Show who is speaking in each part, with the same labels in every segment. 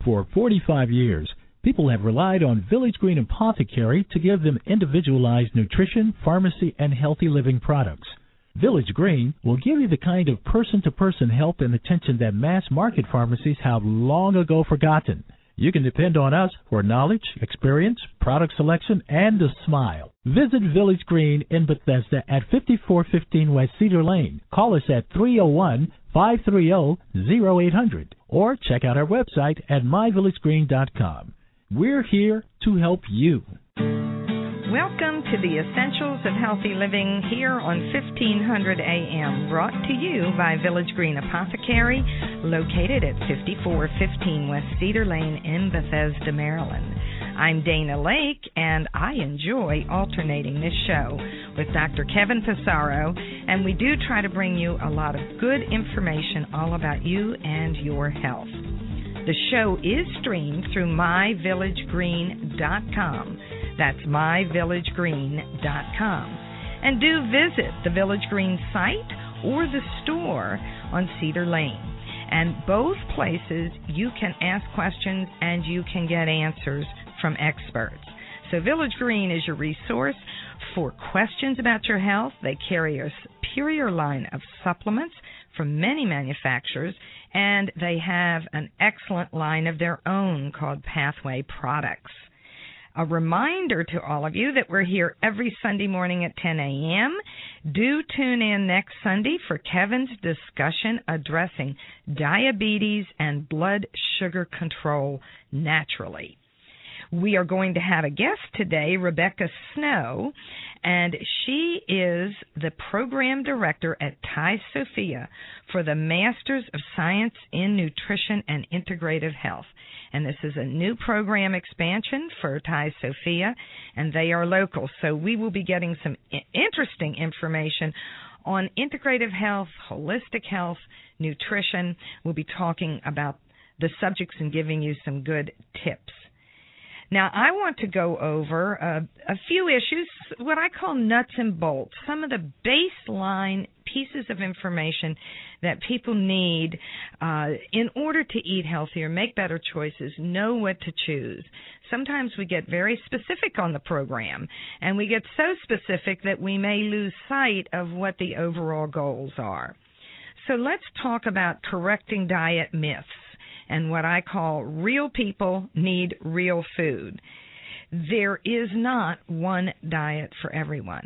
Speaker 1: For 45 years, people have relied on Village Green Apothecary to give them individualized nutrition, pharmacy, and healthy living products. Village Green will give you the kind of person-to-person help and attention that mass-market pharmacies have long ago forgotten. You can depend on us for knowledge, experience, product selection, and a smile. Visit Village Green in Bethesda at 5415 West Cedar Lane. Call us at 301-530-0800 or check out our website at myvillagegreen.com. We're here to help you.
Speaker 2: Welcome to the Essentials of Healthy Living here on 1500 AM, brought to you by Village Green Apothecary, located at 5415 West Cedar Lane in Bethesda, Maryland. I'm Dana Lake, and I enjoy alternating this show with Dr. Kevin Passaro, and we do try to bring you a lot of good information all about you and your health. The show is streamed through myvillagegreen.com. That's myvillagegreen.com. And do visit the Village Green site or the store on Cedar Lane. And both places you can ask questions and you can get answers from experts. So Village Green is your resource for questions about your health. They carry a superior line of supplements from many manufacturers, and they have an excellent line of their own called Pathway Products. A reminder to all of you that we're here every Sunday morning at 10 a.m. Do tune in next Sunday for Kevin's discussion addressing diabetes and blood sugar control naturally. We are going to have a guest today, Rebecca Snow, and she is the program director at Thai Sophia for the Masters of Science in Nutrition and Integrative Health. And this is a new program expansion for Thai Sophia, and they are local. So we will be getting some interesting information on integrative health, holistic health, nutrition. We'll be talking about the subjects and giving you some good tips. Now, I want to go over a few issues, what I call nuts and bolts, some of the baseline pieces of information that people need in order to eat healthier, make better choices, know what to choose. Sometimes we get very specific on the program, and we get so specific that we may lose sight of what the overall goals are. So let's talk about correcting diet myths and what I call real people need real food. There is not one diet for everyone.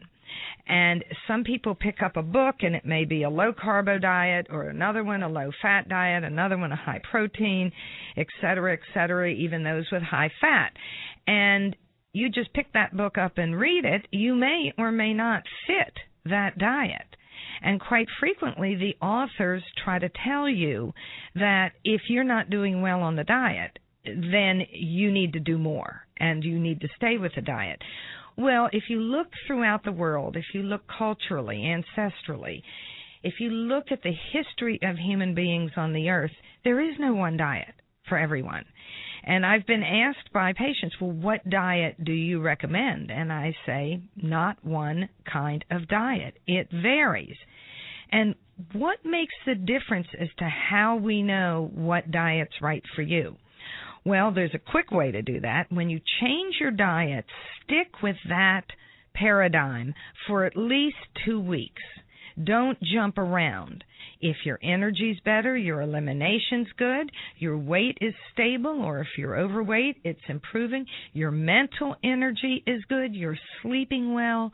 Speaker 2: And some people pick up a book, and it may be a low-carbo diet, or another one a low-fat diet, another one a high-protein, et cetera, even those with high fat. And you just pick that book up and read it, you may or may not fit that diet. And quite frequently, the authors try to tell you that if you're not doing well on the diet, then you need to do more, and you need to stay with the diet. Well, if you look throughout the world, if you look culturally, ancestrally, if you look at the history of human beings on the earth, there is no one diet for everyone. And I've been asked by patients, well, what diet do you recommend? And I say, not one kind of diet. It varies. And what makes the difference as to how we know what diet's right for you? Well, there's a quick way to do that. When you change your diet, stick with that paradigm for at least 2 weeks. Don't jump around. If your energy's better, your elimination's good, your weight is stable, or if you're overweight, it's improving, your mental energy is good, you're sleeping well,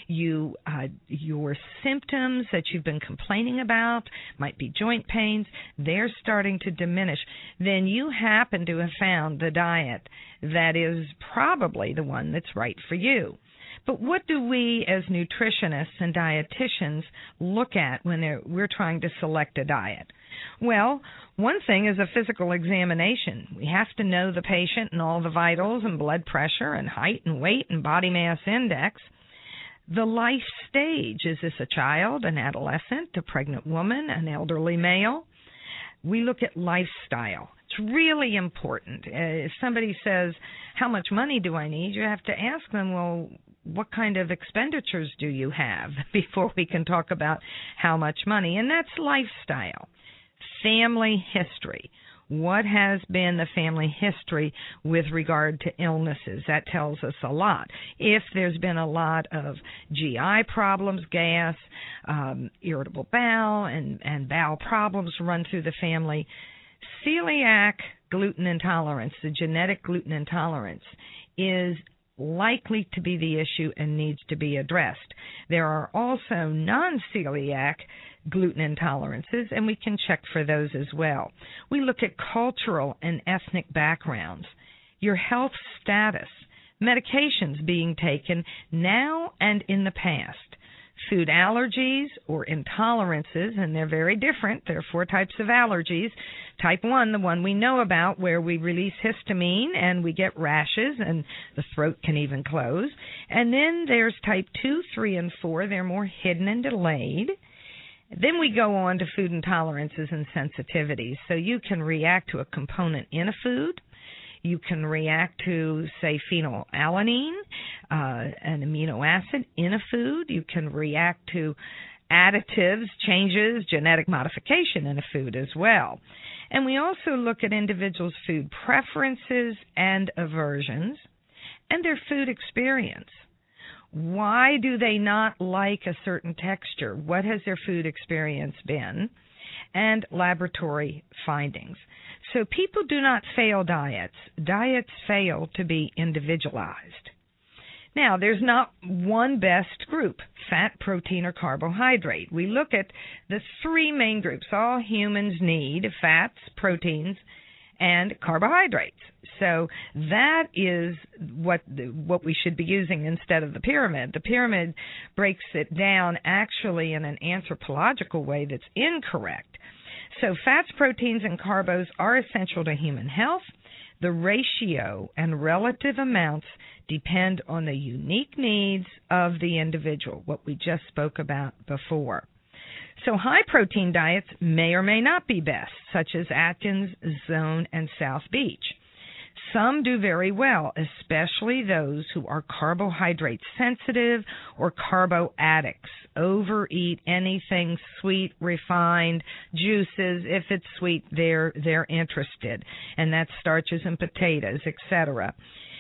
Speaker 2: your symptoms that you've been complaining about, might be joint pains, they're starting to diminish, then you happen to have found the diet that is probably the one that's right for you. But what do we as nutritionists and dietitians look at when we're trying to select a diet? Well, one thing is a physical examination. We have to know the patient and all the vitals and blood pressure and height and weight and body mass index. The life stage, is this a child, an adolescent, a pregnant woman, an elderly male? We look at lifestyle. It's really important. If somebody says, how much money do I need? You have to ask them, well, what kind of expenditures do you have before we can talk about how much money? And that's lifestyle. Family history. What has been the family history with regard to illnesses? That tells us a lot. If there's been a lot of GI problems, gas, irritable bowel, and bowel problems run through the family, celiac gluten intolerance, the genetic gluten intolerance, is likely to be the issue and needs to be addressed. There are also non-celiac gluten intolerances, and we can check for those as well. We look at cultural and ethnic backgrounds, your health status, medications being taken now and in the past, food allergies or intolerances, and they're very different. There are 4 types of allergies. Type 1, the one we know about, where we release histamine and we get rashes and the throat can even close. And then there's type 2, 3, and 4. They're more hidden and delayed. Then we go on to food intolerances and sensitivities. So you can react to a component in a food. You can react to, say, phenylalanine, an amino acid in a food. You can react to additives, changes, genetic modification in a food as well. And we also look at individuals' food preferences and aversions and their food experience. Why do they not like a certain texture? What has their food experience been? And laboratory findings. So people do not fail diets. Diets fail to be individualized. Now, there's not one best group, fat, protein, or carbohydrate. We look at the 3 main groups. All humans need fats, proteins, and carbohydrates. So that is what we should be using instead of the pyramid. The pyramid breaks it down actually in an anthropological way that's incorrect. So fats, proteins, and carbos are essential to human health. The ratio and relative amounts depend on the unique needs of the individual, what we just spoke about before. So high-protein diets may or may not be best, such as Atkins, Zone, and South Beach. Some do very well, especially those who are carbohydrate sensitive or carbo addicts. Overeat anything sweet, refined, juices. If it's sweet, they're interested, and that's starches and potatoes, etc.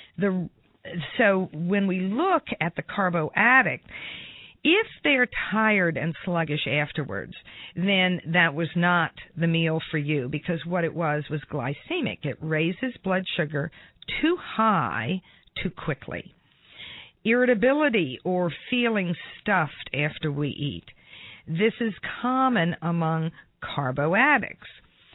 Speaker 2: So when we look at the carbo addict, if they're tired and sluggish afterwards, then that was not the meal for you, because what it was glycemic. It raises blood sugar too high too quickly. Irritability or feeling stuffed after we eat. This is common among carbo addicts.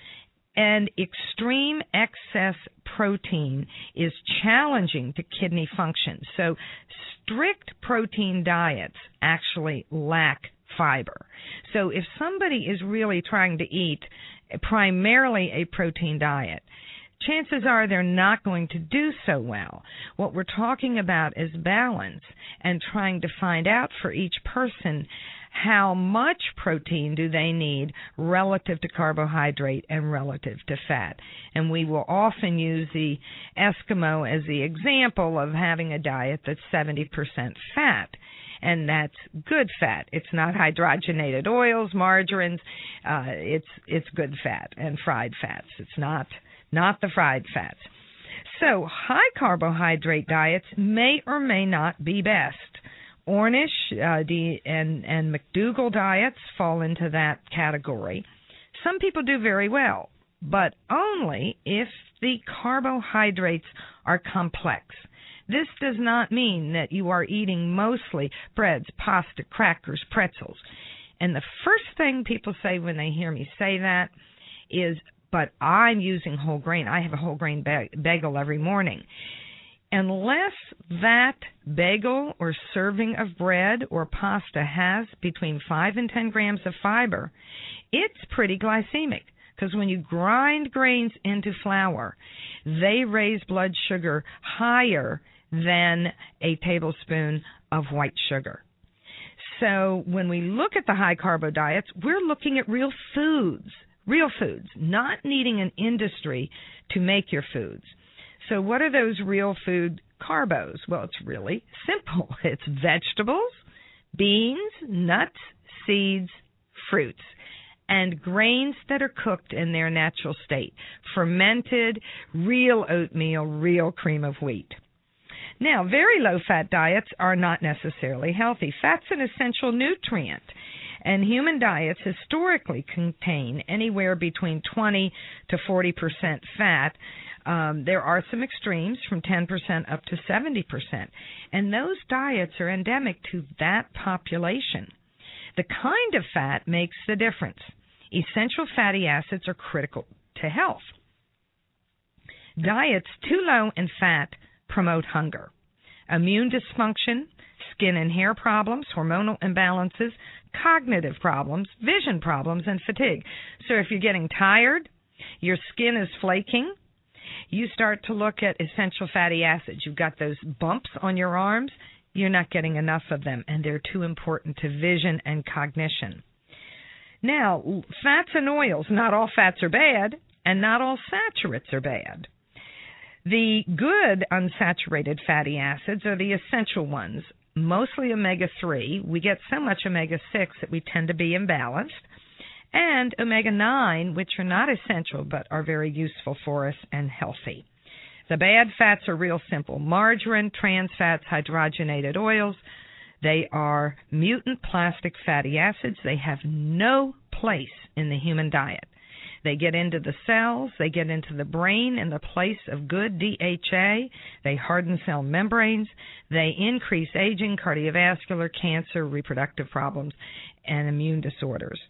Speaker 2: And extreme excess protein is challenging to kidney function. So strict protein diets actually lack fiber. So if somebody is really trying to eat primarily a protein diet, chances are they're not going to do so well. What we're talking about is balance and trying to find out for each person how much protein do they need relative to carbohydrate and relative to fat. And we will often use the Eskimo as the example of having a diet that's 70% fat. And that's good fat. It's not hydrogenated oils, margarines. It's good fat and fried fats. It's not the fried fats. So high carbohydrate diets may or may not be best. Ornish and McDougall diets fall into that category. Some people do very well, but only if the carbohydrates are complex. This does not mean that you are eating mostly breads, pasta, crackers, pretzels. And the first thing people say when they hear me say that is, but I'm using whole grain. I have a whole grain bagel every morning. Unless that bagel or serving of bread or pasta has between 5 and 10 grams of fiber, it's pretty glycemic, because when you grind grains into flour, they raise blood sugar higher than a tablespoon of white sugar. So when we look at the high-carbo diets, we're looking at real foods, not needing an industry to make your foods. So what are those real food carbos? Well, it's really simple. It's vegetables, beans, nuts, seeds, fruits. and grains that are cooked in their natural state, fermented, real oatmeal, real cream of wheat. Now, very low-fat diets are not necessarily healthy. Fat's an essential nutrient, and human diets historically contain anywhere between 20 to 40% fat. There are some extremes from 10% up to 70%, and those diets are endemic to that population. The kind of fat makes the difference. Essential fatty acids are critical to health. Diets too low in fat promote hunger, immune dysfunction, skin and hair problems, hormonal imbalances, cognitive problems, vision problems, and fatigue. So if you're getting tired, your skin is flaking, you start to look at essential fatty acids. You've got those bumps on your arms, you're not getting enough of them, and they're too important to vision and cognition. Now, fats and oils, not all fats are bad, and not all saturates are bad. The good unsaturated fatty acids are the essential ones, mostly omega-3. We get so much omega-6 that we tend to be imbalanced. And omega-9, which are not essential but are very useful for us and healthy. The bad fats are real simple. Margarine, trans fats, hydrogenated oils. They are mutant plastic fatty acids. They have no place in the human diet. They get into the cells, they get into the brain in the place of good DHA, they harden cell membranes, they increase aging, cardiovascular, cancer, reproductive problems, and immune disorders.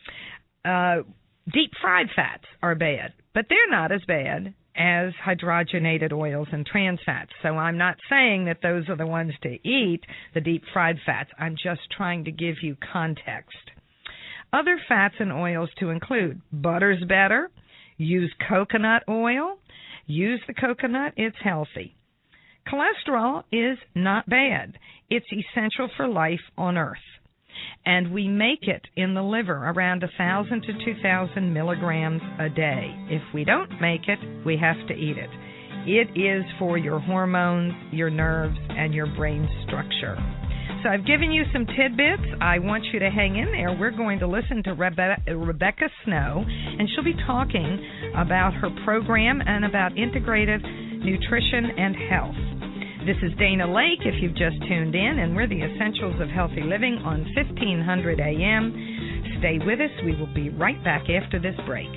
Speaker 2: Deep fried fats are bad, but they're not as bad as hydrogenated oils and trans fats. So I'm not saying that those are the ones to eat, the deep fried fats. I'm just trying to give you context. Other fats and oils to include: butter's better. Use coconut oil. Use the coconut. It's healthy. Cholesterol is not bad. It's essential for life on Earth. And we make it in the liver around 1,000 to 2,000 milligrams a day. If we don't make it, we have to eat it. It is for your hormones, your nerves, and your brain structure. So I've given you some tidbits. I want you to hang in there. We're going to listen to Rebecca Snow, and she'll be talking about her program and about integrative nutrition and health. This is Dana Lake, if you've just tuned in, and we're the Essentials of Healthy Living on 1500 AM. Stay with us. We will be right back after this break.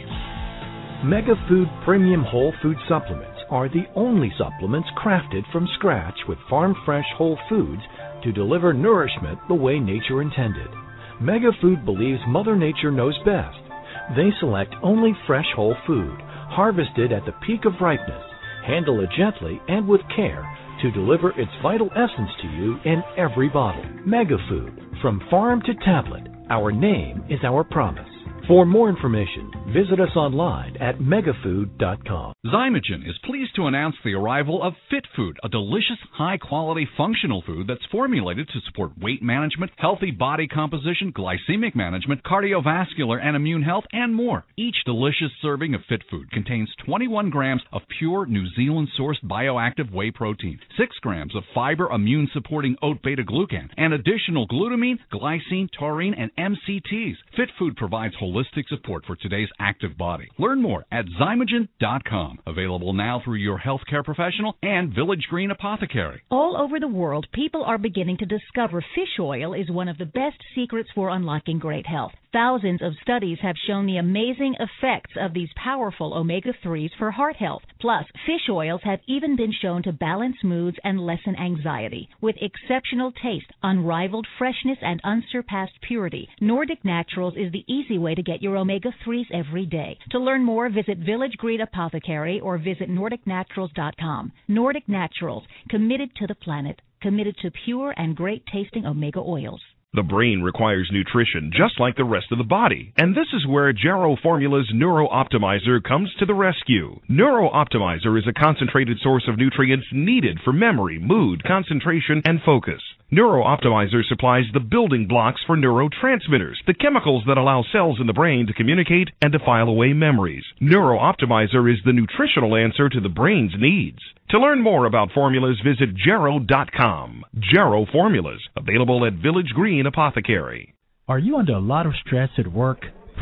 Speaker 3: Mega Food Premium Whole Food Supplements are the only supplements crafted from scratch with farm-fresh whole foods to deliver nourishment the way nature intended. Mega Food believes Mother Nature knows best. They select only fresh whole food, harvested at the peak of ripeness, handle it gently and with care to deliver its vital essence to you in every bottle. Mega Food, from farm to tablet, our name is our promise. For more information, visit us online at megafood.com.
Speaker 4: Zymogen is pleased to announce the arrival of Fit Food, a delicious, high-quality, functional food that's formulated to support weight management, healthy body composition, glycemic management, cardiovascular and immune health, and more. Each delicious serving of Fit Food contains 21 grams of pure New Zealand-sourced bioactive whey protein, 6 grams of fiber immune-supporting oat beta-glucan, and additional glutamine, glycine, taurine, and MCTs. Fit Food provides holistic support for today's active body. Learn more at Zymogen.com. Available now through your healthcare professional and Village Green Apothecary.
Speaker 5: All over the world, people are beginning to discover fish oil is one of the best secrets for unlocking great health. Thousands of studies have shown the amazing effects of these powerful omega-3s for heart health. Plus, fish oils have even been shown to balance moods and lessen anxiety. With exceptional taste, unrivaled freshness, and unsurpassed purity, Nordic Naturals is the easy way to get your omega-3s every day. To learn more, visit Village Green Apothecary or visit NordicNaturals.com. Nordic Naturals, committed to the planet, committed to pure and great-tasting omega oils.
Speaker 6: The brain requires nutrition just like the rest of the body, and this is where Jarrow Formula's Neuro Optimizer comes to the rescue. Neuro Optimizer is a concentrated source of nutrients needed for memory, mood, concentration, and focus. Neuro Optimizer supplies the building blocks for neurotransmitters, the chemicals that allow cells in the brain to communicate and to file away memories. Neuro Optimizer is the nutritional answer to the brain's needs. To learn more about formulas, visit Jarrow.com. Jarrow Formulas, available at Village Green Apothecary.
Speaker 1: Are you under a lot of stress at work?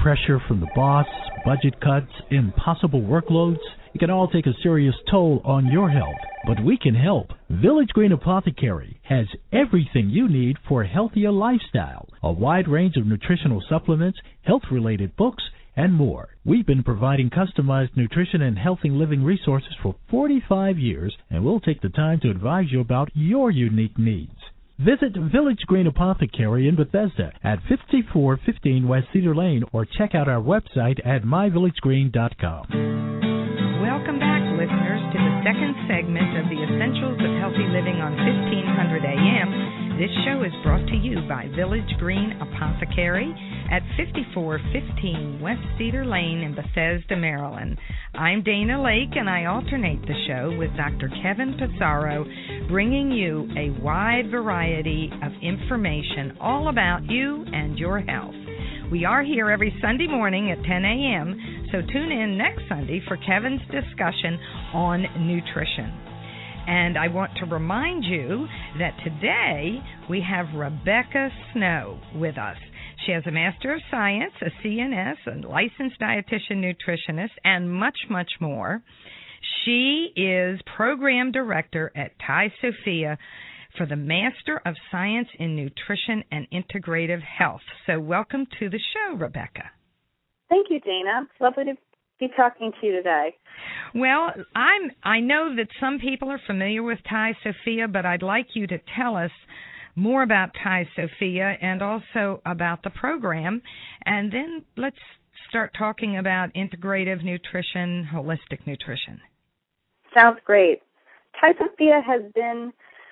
Speaker 1: pressure from the boss, budget cuts, impossible workloads, it can all take a serious toll on your health. But we can help. Village Green Apothecary has everything you need for a healthier lifestyle, a wide range of nutritional supplements, health-related books, and more. We've been providing customized nutrition and healthy living resources for 45 years, and we'll take the time to advise you about your unique needs. Visit Village Green Apothecary in Bethesda at 5415 West Cedar Lane, or check out our website at myvillagegreen.com.
Speaker 2: Welcome back, listeners, to the second segment of the Essentials of Healthy Living on 1500 AM. This show is brought to you by Village Green Apothecary at 5415 West Cedar Lane in Bethesda, Maryland. I'm Dana Lake, and I alternate the show with Dr. Kevin Pizarro, bringing you a wide variety of information all about you and your health. We are here every Sunday morning at 10 a.m., so tune in next Sunday for Kevin's discussion on nutrition. And I want to remind you that today we have Rebecca Snow with us. She has a Master of Science, a CNS, a licensed dietitian nutritionist, and much, much more. She is Program Director at Thai Sophia for the Master of Science in Nutrition and Integrative Health. So welcome to the show, Rebecca.
Speaker 7: Thank you, Dana. It's lovely to be talking to you today.
Speaker 2: Well, I know that some people are familiar with Thai Sophia, but I'd like you to tell us more about Thai Sophia and also about the program, and then let's start talking about integrative nutrition, holistic nutrition.
Speaker 7: Sounds great. Thai Sophia has been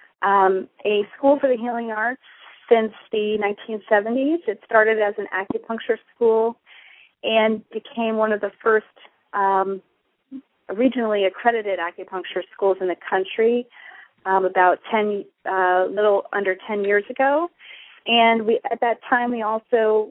Speaker 7: a school for the healing arts since the 1970s. It started as an acupuncture school and became one of the first regionally accredited acupuncture schools in the country about little under 10 years ago. And at that time, we also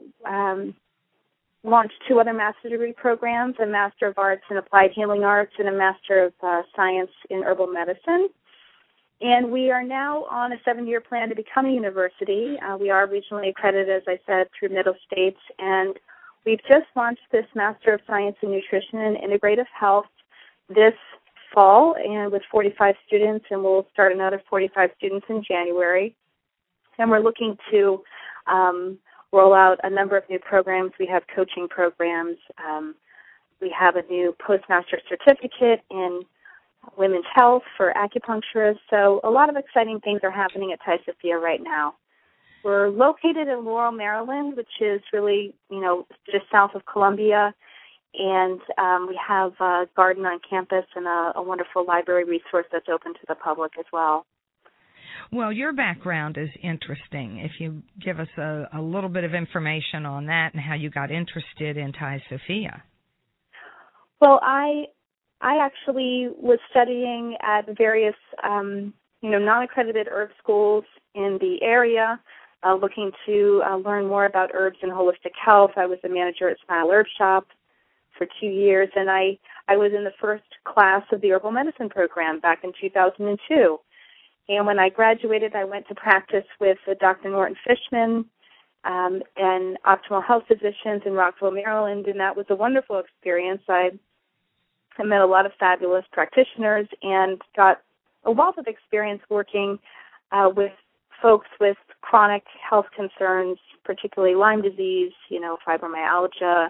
Speaker 7: launched two other master's degree programs, a Master of Arts in Applied Healing Arts and a Master of Science in Herbal Medicine. And we are now on a 7-year plan to become a university. We are regionally accredited, as I said, through Middle States, and we've just launched this Master of Science in Nutrition and Integrative Health this fall, and with 45 students, and we'll start another 45 students in January. And we're looking to roll out a number of new programs. We have coaching programs. We have a new postmaster certificate in women's health for acupuncturists. So a lot of exciting things are happening at Thai Sophia right now. We're located in Laurel, Maryland, which is really, just south of Columbia. And we have a garden on campus and a wonderful library resource that's open to the public as well.
Speaker 2: Well, your background is interesting. If you give us a little bit of information on that and how you got interested in Thai Sophia.
Speaker 7: Well, I actually was studying at various, non-accredited herb schools in the area, looking to learn more about herbs and holistic health. I was a manager at Smile Herb Shop for 2 years, and I was in the first class of the herbal medicine program back in 2002. And when I graduated, I went to practice with Dr. Norton Fishman and Optimal Health Physicians in Rockville, Maryland, and that was a wonderful experience. I met a lot of fabulous practitioners and got a wealth of experience working with folks with chronic health concerns, particularly Lyme disease, fibromyalgia,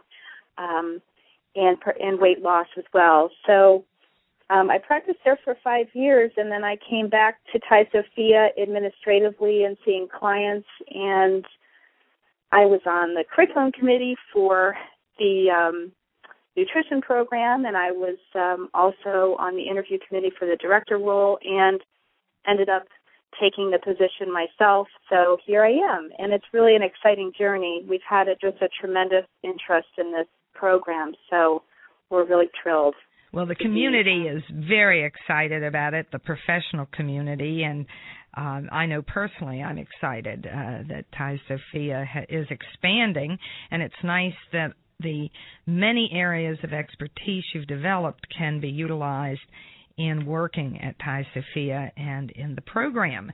Speaker 7: and weight loss as well. So I practiced there for 5 years, and then I came back to Thai Sophia administratively and seeing clients, and I was on the curriculum committee for the nutrition program, and I was also on the interview committee for the director role, and ended up taking the position myself. So here I am, and it's really an exciting journey. We've had just a tremendous interest in this program, so we're really thrilled.
Speaker 2: Well, the community is very excited about it, the professional community, and I know personally I'm excited that Thai Sophia is expanding, and it's nice that the many areas of expertise you've developed can be utilized in working at Thai Sophia and in the program.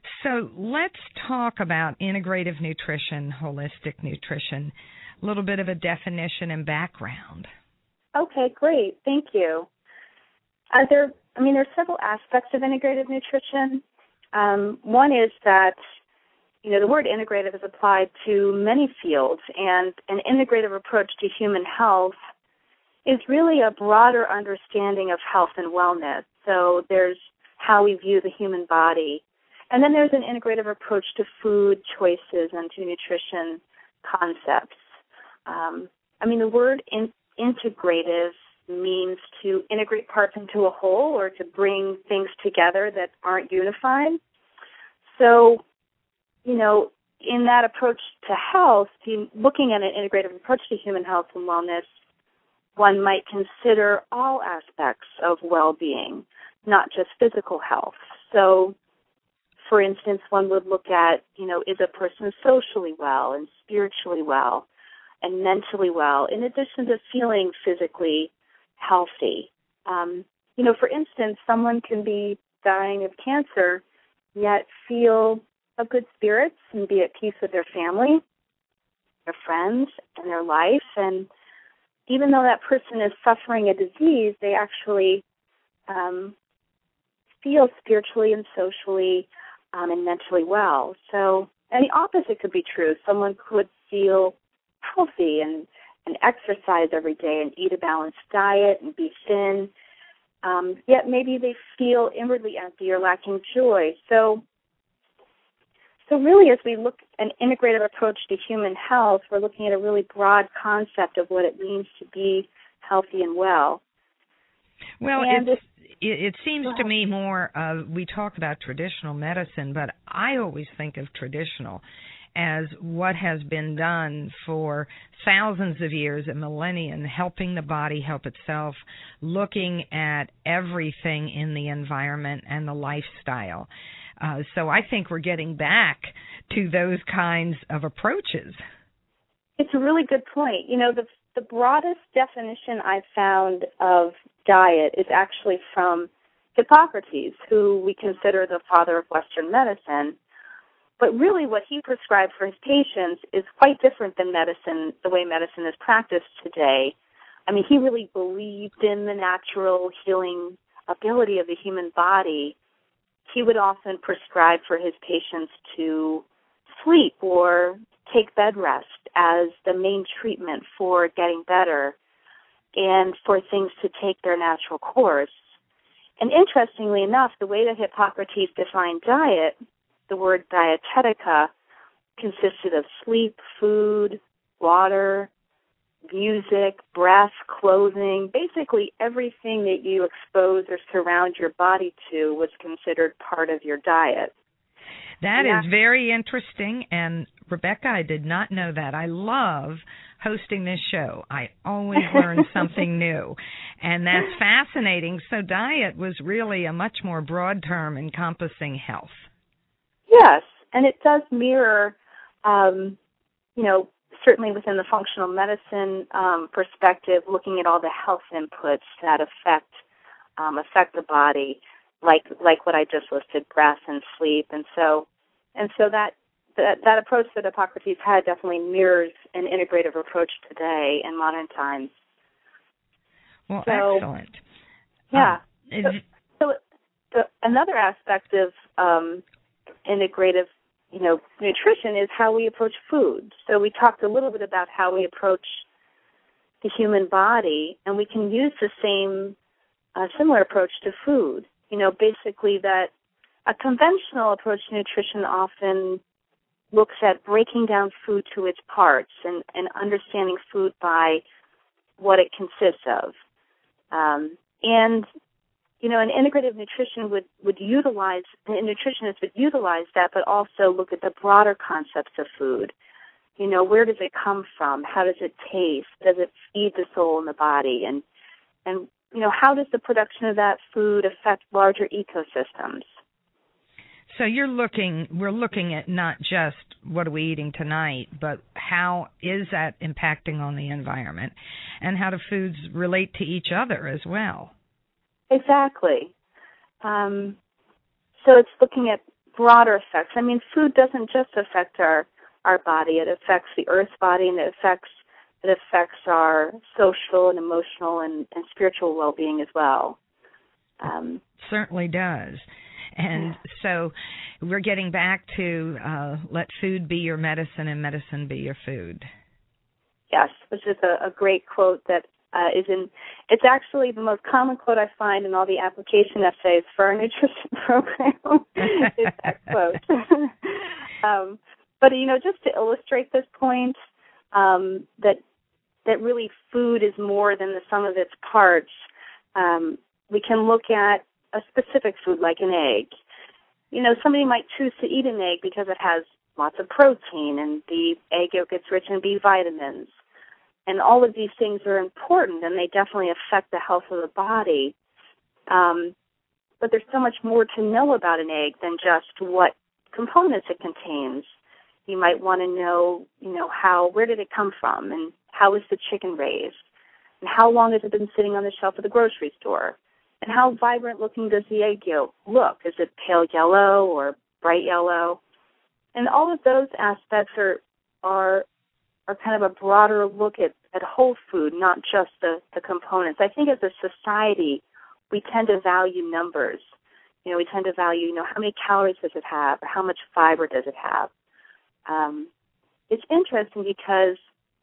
Speaker 2: So let's talk about integrative nutrition, holistic nutrition, a little bit of a definition and background.
Speaker 7: Okay, great. Thank you. There's several aspects of integrative nutrition. One is that, the word integrative is applied to many fields, and an integrative approach to human health is really a broader understanding of health and wellness. So there's how we view the human body. And then there's an integrative approach to food choices and to nutrition concepts. The word integrative means to integrate parts into a whole or to bring things together that aren't unified. So, in that approach to health, looking at an integrative approach to human health and wellness, one might consider all aspects of well-being, not just physical health. So, for instance, one would look at, is a person socially well and spiritually well and mentally well, in addition to feeling physically healthy. For instance, someone can be dying of cancer, yet feel of good spirits and be at peace with their family, their friends, and their life. And even though that person is suffering a disease, they actually feel spiritually and socially and mentally well. So, and the opposite could be true. Someone could feel healthy and exercise every day and eat a balanced diet and be thin, yet maybe they feel inwardly empty or lacking joy. So really, as we look at an integrative approach to human health, we're looking at a really broad concept of what it means to be healthy and well.
Speaker 2: Well, it seems to me more, we talk about traditional medicine, but I always think of traditional as what has been done for thousands of years, a millennium, helping the body help itself, looking at everything in the environment and the lifestyle. So I think we're getting back to those kinds of approaches.
Speaker 7: It's a really good point. The broadest definition I've found of diet is actually from Hippocrates, who we consider the father of Western medicine. But really what he prescribed for his patients is quite different than medicine, the way medicine is practiced today. He really believed in the natural healing ability of the human body. He would often prescribe for his patients to sleep or take bed rest as the main treatment for getting better and for things to take their natural course. And interestingly enough, the way that Hippocrates defined diet, the word dietetica, consisted of sleep, food, water, music, breath, clothing. Basically everything that you expose or surround your body to was considered part of your diet.
Speaker 2: That is very interesting, and Rebecca, I did not know that. I love hosting this show. I always learn something new, and that's fascinating. So diet was really a much more broad term encompassing health.
Speaker 7: Yes, and it does mirror, certainly within the functional medicine perspective, looking at all the health inputs that affect the body, like what I just listed, breath and sleep, and so that approach that Hippocrates had definitely mirrors an integrative approach today in modern times.
Speaker 2: Well, excellent.
Speaker 7: Yeah. Another aspect of integrative, nutrition is how we approach food. So we talked a little bit about how we approach the human body, and we can use the same similar approach to food. Basically that a conventional approach to nutrition often looks at breaking down food to its parts and understanding food by what it consists of. An integrative nutrition would utilize, a nutritionist would utilize that, but also look at the broader concepts of food. Where does it come from? How does it taste? Does it feed the soul and the body? And how does the production of that food affect larger ecosystems?
Speaker 2: So we're looking at not just what are we eating tonight, but how is that impacting on the environment, and how do foods relate to each other as well?
Speaker 7: Exactly. So it's looking at broader effects. I mean, food doesn't just affect our body. It affects the Earth's body, and it affects our social and emotional and spiritual well-being as well.
Speaker 2: Certainly does. And so we're getting back to let food be your medicine and medicine be your food.
Speaker 7: Yes, which is a great quote that it's actually the most common quote I find in all the application essays for our nutrition program is that quote. But, just to illustrate this point, that really food is more than the sum of its parts, we can look at a specific food like an egg. Somebody might choose to eat an egg because it has lots of protein, and the egg yolk gets rich in B vitamins. And all of these things are important, and they definitely affect the health of the body. But there's so much more to know about an egg than just what components it contains. You might want to know, where did it come from, and how was the chicken raised, and how long has it been sitting on the shelf of the grocery store, and how vibrant looking does the egg yolk look? Is it pale yellow or bright yellow? And all of those aspects are kind of a broader look at whole food, not just the components. I think as a society, we tend to value numbers. We tend to value, how many calories does it have, or how much fiber does it have. It's interesting because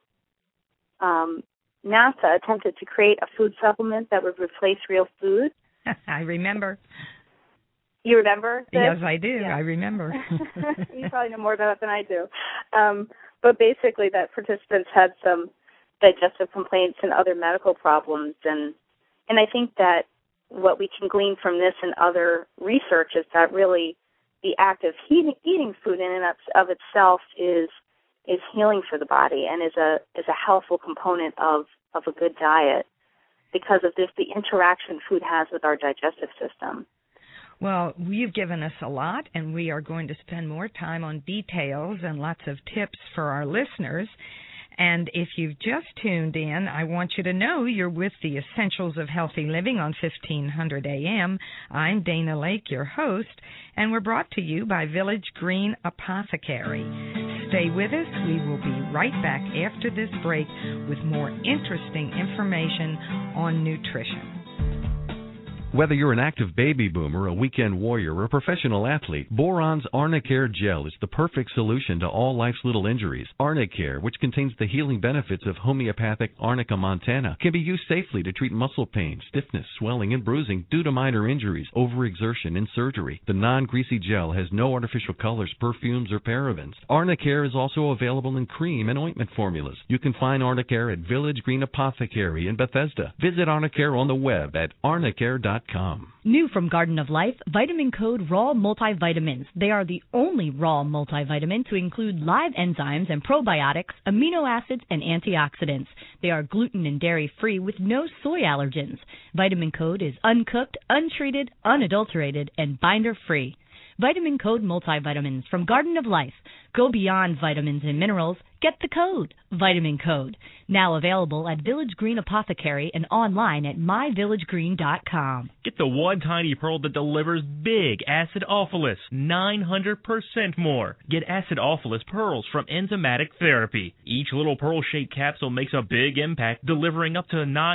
Speaker 7: NASA attempted to create a food supplement that would replace real food.
Speaker 2: I remember.
Speaker 7: You remember this?
Speaker 2: Yes, I do.
Speaker 7: Yeah.
Speaker 2: I remember.
Speaker 7: You probably know more about it than I do. But basically that participants had some digestive complaints and other medical problems. And I think that what we can glean from this and other research is that really the act of eating food in and of itself is healing for the body and is a healthful component of a good diet because of the interaction food has with our digestive system.
Speaker 2: Well, you've given us a lot, and we are going to spend more time on details and lots of tips for our listeners. And if you've just tuned in, I want you to know you're with the Essentials of Healthy Living on 1500 AM. I'm Dana Lake, your host, and we're brought to you by Village Green Apothecary. Stay with us. We will be right back after this break with more interesting information on nutrition.
Speaker 8: Whether you're an active baby boomer, a weekend warrior, or a professional athlete, Boron's Arnicare Gel is the perfect solution to all life's little injuries. Arnicare, which contains the healing benefits of homeopathic Arnica montana, can be used safely to treat muscle pain, stiffness, swelling, and bruising due to minor injuries, overexertion, and surgery. The non-greasy gel has no artificial colors, perfumes, or parabens. Arnicare is also available in cream and ointment formulas. You can find Arnicare at Village Green Apothecary in Bethesda. Visit Arnicare on the web at arnicare.com.
Speaker 5: New from Garden of Life, Vitamin Code Raw Multivitamins. They are the only raw multivitamin to include live enzymes and probiotics, amino acids, and antioxidants. They are gluten and dairy-free with no soy allergens. Vitamin Code is uncooked, untreated, unadulterated, and binder-free. Vitamin Code Multivitamins from Garden of Life. Go beyond vitamins and minerals. Get the code, Vitamin Code. Now available at Village Green Apothecary and online at myvillagegreen.com.
Speaker 9: Get the one tiny pearl that delivers big acidophilus, 900% more. Get acidophilus pearls from Enzymatic Therapy. Each little pearl-shaped capsule makes a big impact, delivering up to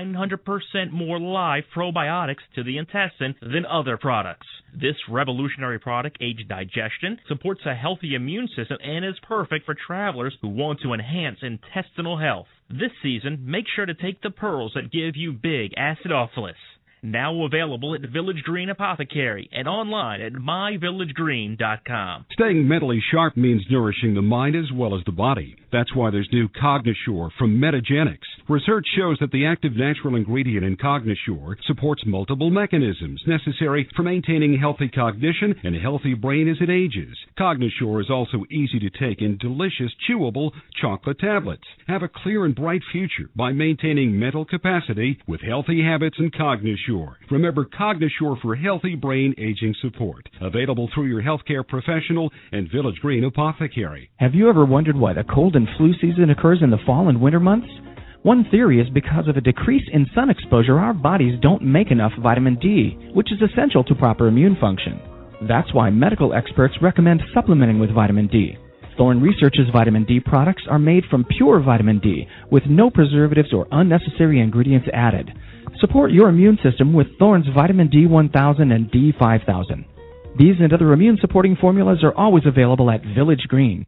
Speaker 9: 900% more live probiotics to the intestine than other products. This revolutionary product aids digestion, supports a healthy immune system, and is perfect for travelers who want to enhance intestinal health. This season, make sure to take the pearls that give you big acidophilus. Now available at Village Green Apothecary and online at myvillagegreen.com.
Speaker 10: Staying mentally sharp means nourishing the mind as well as the body. That's why there's new Cognisure from Metagenics. Research shows that the active natural ingredient in Cognisure supports multiple mechanisms necessary for maintaining healthy cognition and a healthy brain as it ages. Cognisure is also easy to take in delicious, chewable chocolate tablets. Have a clear and bright future by maintaining mental capacity with healthy habits and Cognisure. Remember Cognisure for healthy brain aging support. Available through your healthcare professional and Village Green Apothecary.
Speaker 11: Have you ever wondered why the cold and flu season occurs in the fall and winter months? One theory is because of a decrease in sun exposure, our bodies don't make enough vitamin D, which is essential to proper immune function. That's why medical experts recommend supplementing with vitamin D. Thorne Research's vitamin D products are made from pure vitamin D with no preservatives or unnecessary ingredients added. Support your immune system with Thorne's vitamin D1000 and D5000. These and other immune-supporting formulas are always available at Village Green.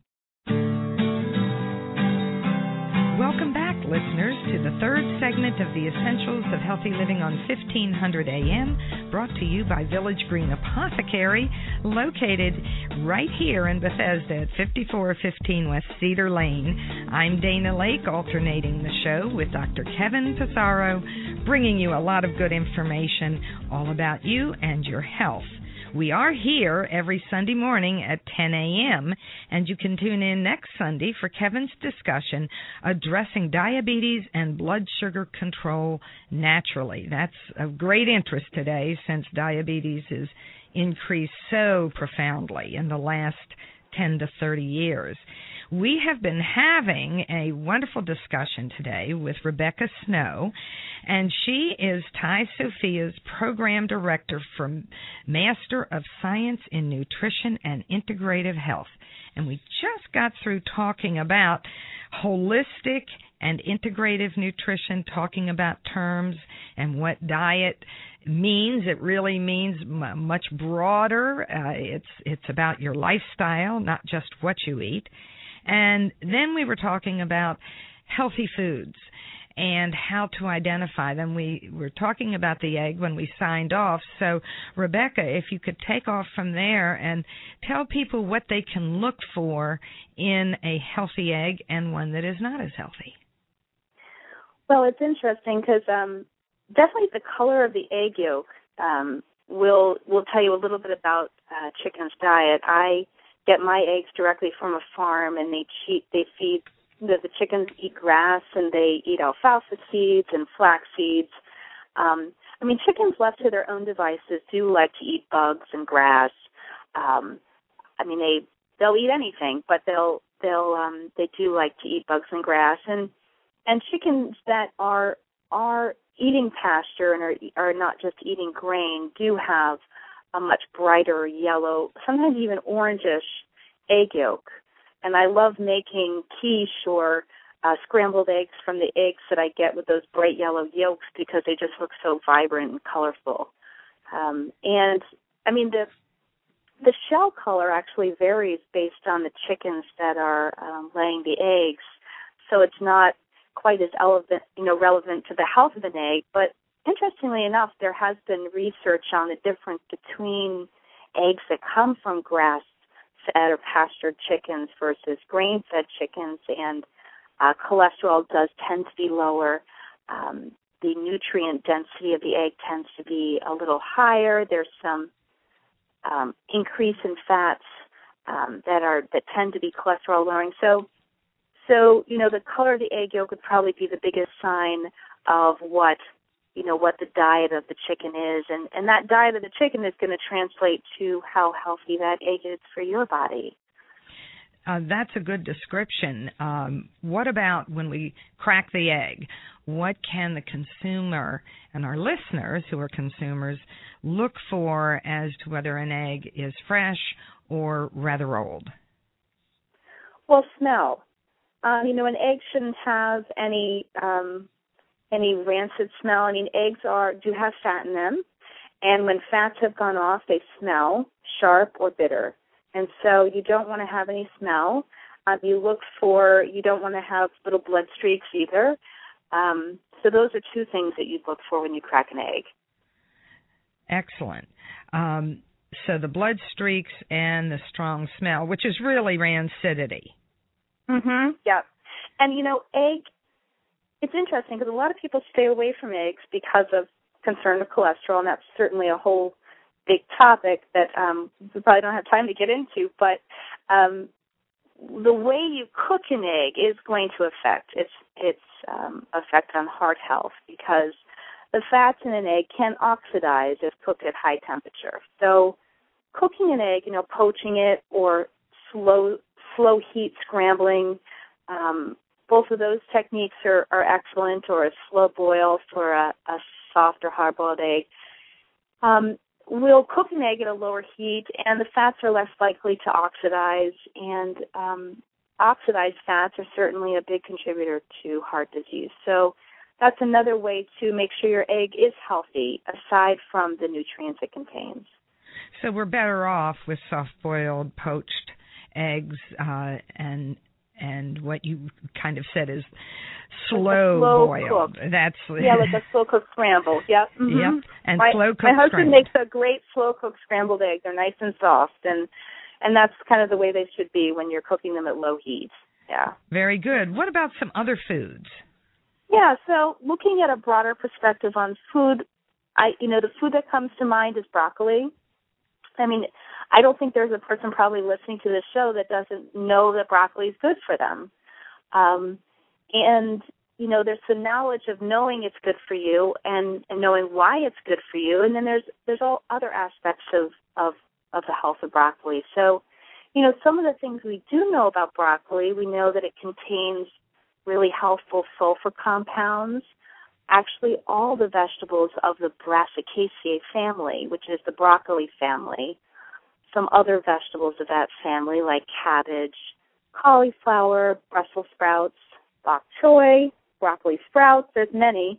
Speaker 2: Welcome back, listeners, to the third segment of the Essentials of Healthy Living on 1500 AM, brought to you by Village Green Apothecary, located right here in Bethesda at 5415 West Cedar Lane. I'm Dana Lake, alternating the show with Dr. Kevin Pizarro, bringing you a lot of good information all about you and your health. We are here every Sunday morning at 10 a.m., and you can tune in next Sunday for Kevin's discussion, Addressing Diabetes and Blood Sugar Control Naturally. That's of great interest today since diabetes has increased so profoundly in the last 10 to 30 years. We have been having a wonderful discussion today with Rebecca Snow, and she is Thai Sophia's Program Director for Master of Science in Nutrition and Integrative Health. And we just got through talking about holistic and integrative nutrition, talking about terms and what diet means. It really means much broader. It's about your lifestyle, not just what you eat. And then we were talking about healthy foods and how to identify them. We were talking about the egg when we signed off. So, Rebecca, if you could take off from there and tell people what they can look for in a healthy egg and one that is not as healthy.
Speaker 7: Well, it's interesting because definitely the color of the egg yolk will tell you a little bit about chicken's diet. I get my eggs directly from a farm, and they feed the chickens eat grass, and they eat alfalfa seeds and flax seeds. Chickens left to their own devices do like to eat bugs and grass. They'll eat anything, but they do like to eat bugs and grass. And chickens that are eating pasture and are not just eating grain do have a much brighter yellow, sometimes even orangish egg yolk. And I love making quiche or scrambled eggs from the eggs that I get with those bright yellow yolks because they just look so vibrant and colorful. The shell color actually varies based on the chickens that are laying the eggs, so it's not quite as relevant to the health of an egg, but interestingly enough, there has been research on the difference between eggs that come from grass-fed or pastured chickens versus grain-fed chickens, and cholesterol does tend to be lower. The nutrient density of the egg tends to be a little higher. There's some increase in fats that tend to be cholesterol-lowering. So the color of the egg yolk would probably be the biggest sign of what the diet of the chicken is, and that diet of the chicken is going to translate to how healthy that egg is for your body.
Speaker 2: That's a good description. What about when we crack the egg? What can the consumer and our listeners who are consumers look for as to whether an egg is fresh or rather old?
Speaker 7: Well, smell. An egg shouldn't have any rancid smell. Eggs do have fat in them, and when fats have gone off, they smell sharp or bitter. And so you don't want to have any smell. You don't want to have little blood streaks either. So those are two things that you look for when you crack an egg.
Speaker 2: Excellent. So the blood streaks and the strong smell, which is really rancidity.
Speaker 7: Mm-hmm. Yeah. And, egg, it's interesting because a lot of people stay away from eggs because of concern of cholesterol, and that's certainly a whole big topic that we probably don't have time to get into, but the way you cook an egg is going to affect its effect on heart health, because the fats in an egg can oxidize if cooked at high temperature. So cooking an egg, poaching it or slow heat scrambling, both of those techniques are excellent, or a slow boil for a soft or hard-boiled egg. we'll cook an egg at a lower heat, and the fats are less likely to oxidize, and oxidized fats are certainly a big contributor to heart disease. So that's another way to make sure your egg is healthy, aside from the nutrients it contains.
Speaker 2: So we're better off with soft-boiled, poached eggs, and what you kind of said is slow boiled. That's
Speaker 7: like a slow cooked scramble. Yep. Mm-hmm.
Speaker 2: Yep. And slow cooked.
Speaker 7: My husband makes a great slow cooked scrambled egg. They're nice and soft, and that's kind of the way they should be when you're cooking them at low heat. Yeah.
Speaker 2: Very good. What about some other foods?
Speaker 7: Yeah. So looking at a broader perspective on food, the food that comes to mind is broccoli. I mean, I don't think there's a person probably listening to this show that doesn't know that broccoli is good for them. And, there's the knowledge of knowing it's good for you and knowing why it's good for you. And then there's all other aspects of the health of broccoli. So, some of the things we do know about broccoli, we know that it contains really helpful sulfur compounds. Actually, all the vegetables of the Brassicaceae family, which is the broccoli family, some other vegetables of that family like cabbage, cauliflower, Brussels sprouts, bok choy, broccoli sprouts, there's many.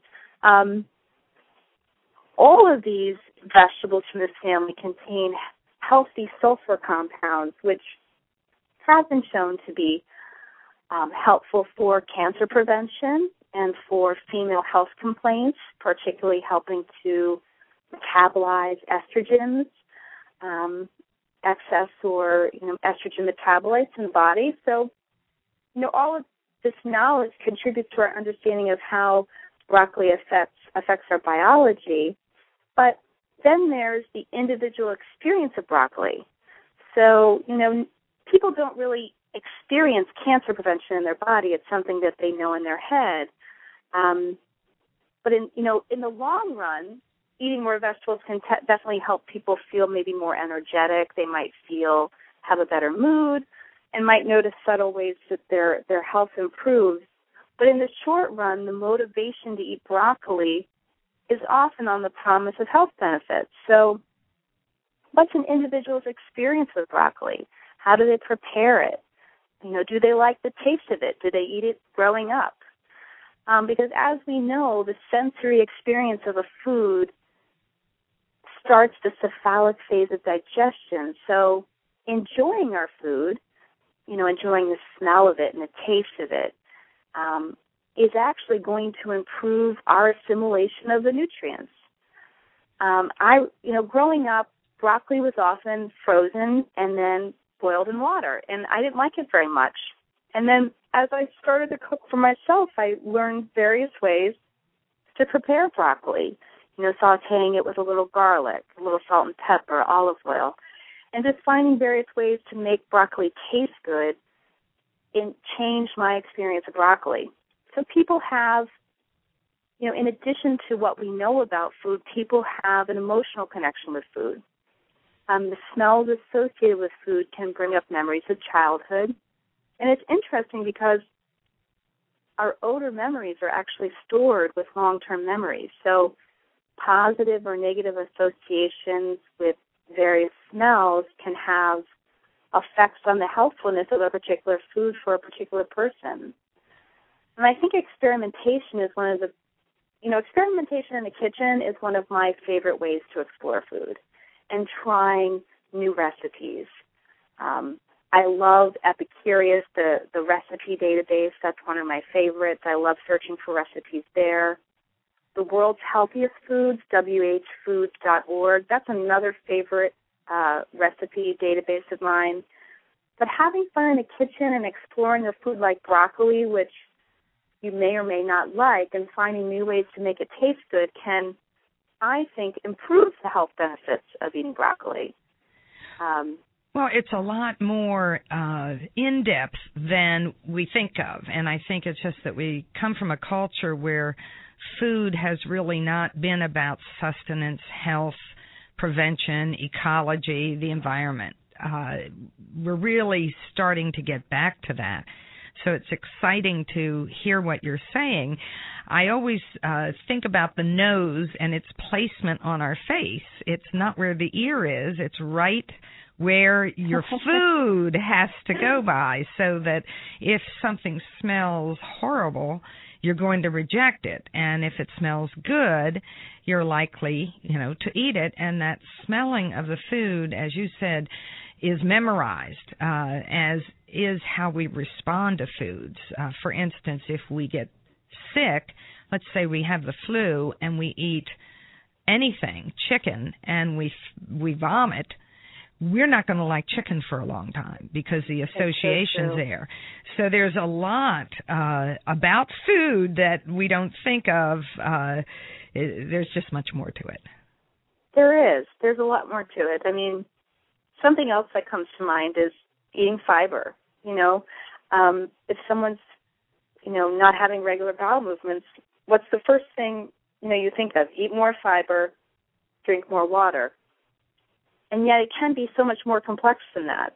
Speaker 7: All of these vegetables from this family contain healthy sulfur compounds, which have been shown to be helpful for cancer prevention and for female health complaints, particularly helping to metabolize estrogens, excess or estrogen metabolites in the body. So, all of this knowledge contributes to our understanding of how broccoli affects our biology. But then there's the individual experience of broccoli. So, people don't really experience cancer prevention in their body. It's something that they know in their head. But in the long run, eating more vegetables can definitely help people feel maybe more energetic. They might have a better mood and might notice subtle ways that their health improves. But in the short run, the motivation to eat broccoli is often on the promise of health benefits. So what's an individual's experience with broccoli? How do they prepare it? Do they like the taste of it? Do they eat it growing up? Because as we know, the sensory experience of a food starts the cephalic phase of digestion. So enjoying our food, enjoying the smell of it and the taste of it, is actually going to improve our assimilation of the nutrients. Growing up, broccoli was often frozen and then boiled in water, and I didn't like it very much. And then as I started to cook for myself, I learned various ways to prepare broccoli, sautéing it with a little garlic, a little salt and pepper, olive oil, and just finding various ways to make broccoli taste good and change my experience of broccoli. So people have, in addition to what we know about food, people have an emotional connection with food. The smells associated with food can bring up memories of childhood. And it's interesting because our odor memories are actually stored with long-term memories. So positive or negative associations with various smells can have effects on the healthfulness of a particular food for a particular person. And I think experimentation is experimentation in the kitchen is one of my favorite ways to explore food and trying new recipes. I love Epicurious, the recipe database. That's one of my favorites. I love searching for recipes there. The World's Healthiest Foods, whfoods.org. That's another favorite recipe database of mine. But having fun in the kitchen and exploring a food like broccoli, which you may or may not like, and finding new ways to make it taste good can, I think, improve the health benefits of eating broccoli.
Speaker 2: Well, it's a lot more in-depth than we think of, and I think it's just that we come from a culture where food has really not been about sustenance, health, prevention, ecology, the environment. We're really starting to get back to that. So it's exciting to hear what you're saying. I always think about the nose and its placement on our face. It's not where the ear is. It's right where your food has to go by, so that if something smells horrible, you're going to reject it. And if it smells good, you're likely, to eat it. And that smelling of the food, as you said, is memorized, as is how we respond to foods. For instance, if we get sick, let's say we have the flu and we eat anything, chicken, and we vomit, we're not going to like chicken for a long time because the association's there. So there's a lot about food that we don't think of. There's just much more to it.
Speaker 7: There is. There's a lot more to it. I mean, something else that comes to mind is eating fiber. If someone's, not having regular bowel movements, what's the first thing, you think of? Eat more fiber, drink more water. And yet it can be so much more complex than that.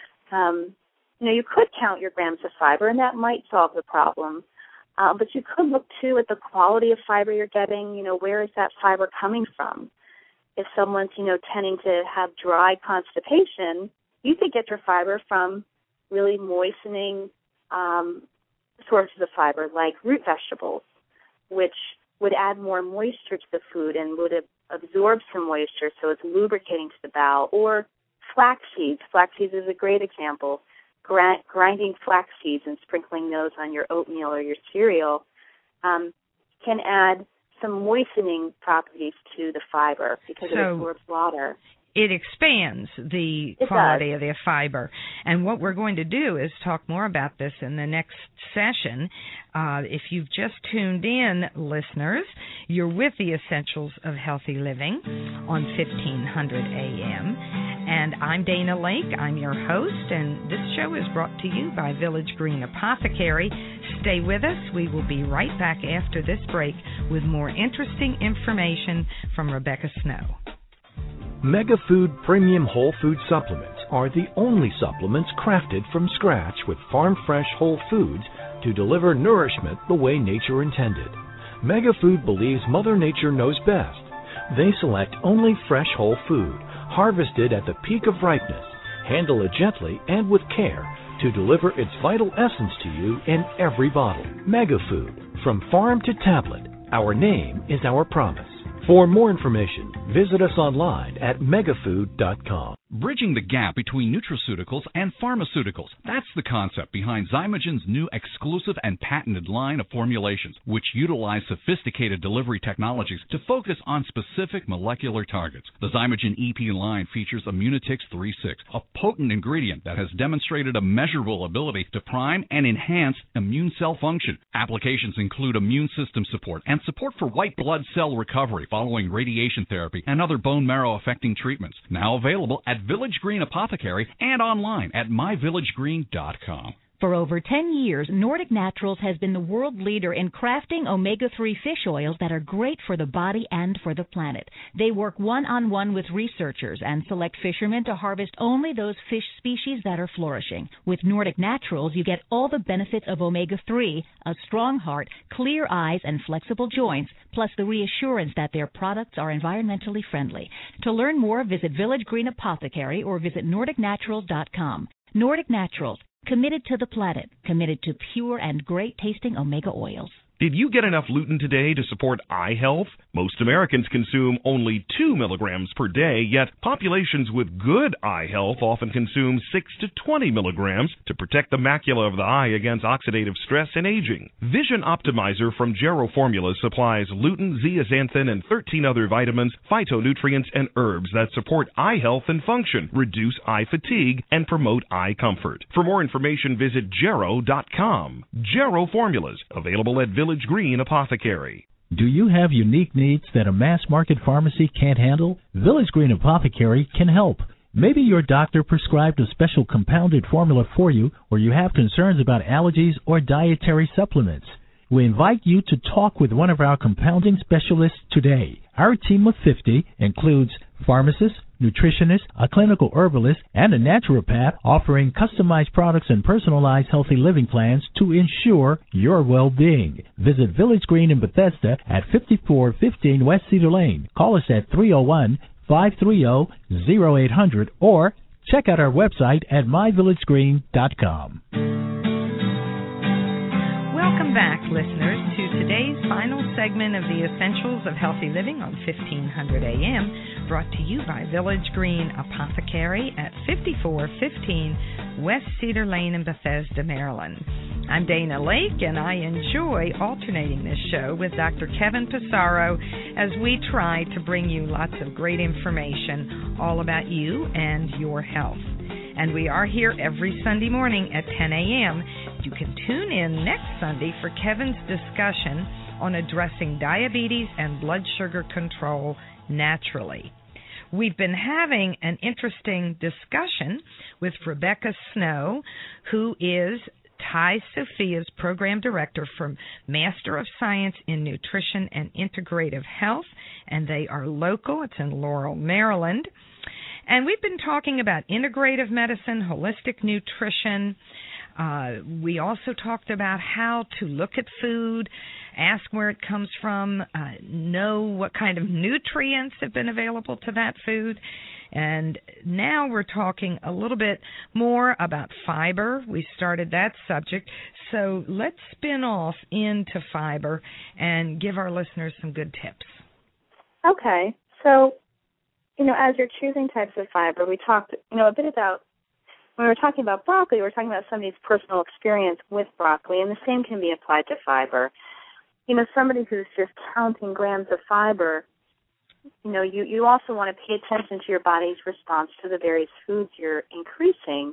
Speaker 7: You could count your grams of fiber, and that might solve the problem. But you could look, too, at the quality of fiber you're getting. Where is that fiber coming from? If someone's, tending to have dry constipation, you could get your fiber from really moistening sources of fiber, like root vegetables, which would add more moisture to the food and would absorb some moisture, so it's lubricating to the bowel. Or flax seeds. Flax seeds is a great example. Grinding flax seeds and sprinkling those on your oatmeal or your cereal can add some moistening properties to the fiber because it absorbs water.
Speaker 2: It expands the quality of the fiber. And what we're going to do is talk more about this in the next session. If you've just tuned in, listeners, you're with the Essentials of Healthy Living on 1500 AM. And I'm Dana Lake. I'm your host, and this show is brought to you by Village Green Apothecary. Stay with us. We will be right back after this break with more interesting information from Rebecca Snow.
Speaker 3: Mega Food Premium Whole Food Supplements are the only supplements crafted from scratch with farm-fresh whole foods to deliver nourishment the way nature intended. Mega Food believes Mother Nature knows best. They select only fresh whole food, harvested at the peak of ripeness, handle it gently and with care to deliver its vital essence to you in every bottle. Mega Food, from farm to tablet, our name is our promise. For more information, visit us online at megafood.com.
Speaker 4: Bridging the gap between nutraceuticals and pharmaceuticals. That's the concept behind Zymogen's new exclusive and patented line of formulations, which utilize sophisticated delivery technologies to focus on specific molecular targets. The Zymogen EP line features Immunotix 3.6, a potent ingredient that has demonstrated a measurable ability to prime and enhance immune cell function. Applications include immune system support and support for white blood cell recovery following radiation therapy and other bone marrow-affecting treatments. Now available at Village Green Apothecary and online at myvillagegreen.com.
Speaker 5: For over 10 years, Nordic Naturals has been the world leader in crafting omega-3 fish oils that are great for the body and for the planet. They work one-on-one with researchers and select fishermen to harvest only those fish species that are flourishing. With Nordic Naturals, you get all the benefits of omega-3, a strong heart, clear eyes, and flexible joints, plus the reassurance that their products are environmentally friendly. To learn more, visit Village Green Apothecary or visit NordicNaturals.com. Nordic Naturals. Committed to the planet, committed to pure and great-tasting omega oils.
Speaker 6: Did you get enough lutein today to support eye health? Most Americans consume only 2 milligrams per day, yet populations with good eye health often consume 6 to 20 milligrams to protect the macula of the eye against oxidative stress and aging. Vision Optimizer from Gero Formulas supplies lutein, zeaxanthin, and 13 other vitamins, phytonutrients, and herbs that support eye health and function, reduce eye fatigue, and promote eye comfort. For more information, visit Gero.com. Gero Formulas, available at Village Green Apothecary.
Speaker 1: Do you have unique needs that a mass market pharmacy can't handle? Village Green Apothecary can help. Maybe your doctor prescribed a special compounded formula for you, or you have concerns about allergies or dietary supplements. We invite you to talk with one of our compounding specialists today. Our team of 50 includes pharmacist, nutritionist, a clinical herbalist, and a naturopath offering customized products and personalized healthy living plans to ensure your well-being. Visit Village Green in Bethesda at 5415 West Cedar Lane. Call us at 301-530-0800 or check out our website at myvillagegreen.com.
Speaker 2: Welcome back, listeners, to today's final segment of the Essentials of Healthy Living on 1500 AM, brought to you by Village Green Apothecary at 5415 West Cedar Lane in Bethesda, Maryland. I'm Dana Lake, and I enjoy alternating this show with Dr. Kevin Passaro as we try to bring you lots of great information all about you and your health. And we are here every Sunday morning at 10 a.m. You can tune in next Sunday for Kevin's discussion on addressing diabetes and blood sugar control naturally. We've been having an interesting discussion with Rebecca Snow, who is Thai Sophia's Program Director for Master of Science in Nutrition and Integrative Health, and they are local. It's in Laurel, Maryland. And we've been talking about integrative medicine, holistic nutrition. We also talked about how to look at food, ask where it comes from, know what kind of nutrients have been available to that food. And now we're talking a little bit more about fiber. We started that subject. So let's spin off into fiber and give our listeners some good tips.
Speaker 7: Okay. So, as you're choosing types of fiber, we talked, a bit about, when we were talking about broccoli, we were talking about somebody's personal experience with broccoli, and the same can be applied to fiber. Somebody who's just counting grams of fiber, you also want to pay attention to your body's response to the various foods you're increasing.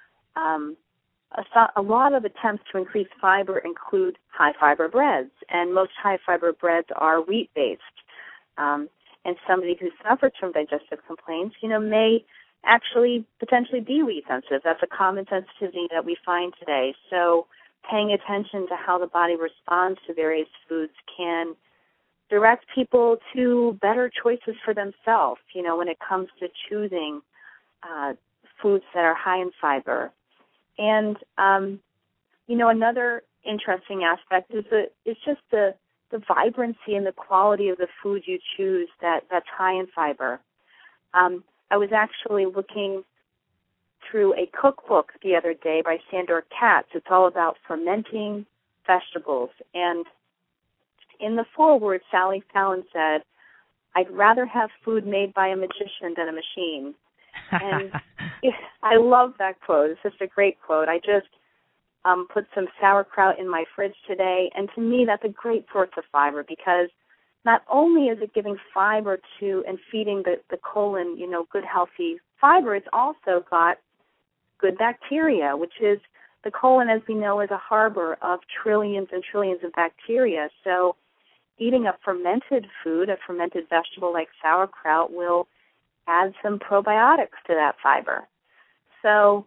Speaker 7: A lot of attempts to increase fiber include high-fiber breads, and most high-fiber breads are wheat-based. And somebody who suffers from digestive complaints, may actually potentially be wheat sensitive. That's a common sensitivity that we find today. So paying attention to how the body responds to various foods can direct people to better choices for themselves, when it comes to choosing foods that are high in fiber. And, another interesting aspect is just the vibrancy and the quality of the food you choose that's high in fiber. I was actually looking through a cookbook the other day by Sandor Katz. It's all about fermenting vegetables. And in the foreword, Sally Fallon said, "I'd rather have food made by a magician than a machine." And I love that quote. It's just a great quote. I just put some sauerkraut in my fridge today, and to me that's a great source of fiber because not only is it giving fiber to and feeding the colon, good healthy fiber, it's also got good bacteria, which is the colon, as we know, is a harbor of trillions and trillions of bacteria. So eating a fermented food, a fermented vegetable like sauerkraut, will add some probiotics to that fiber. So,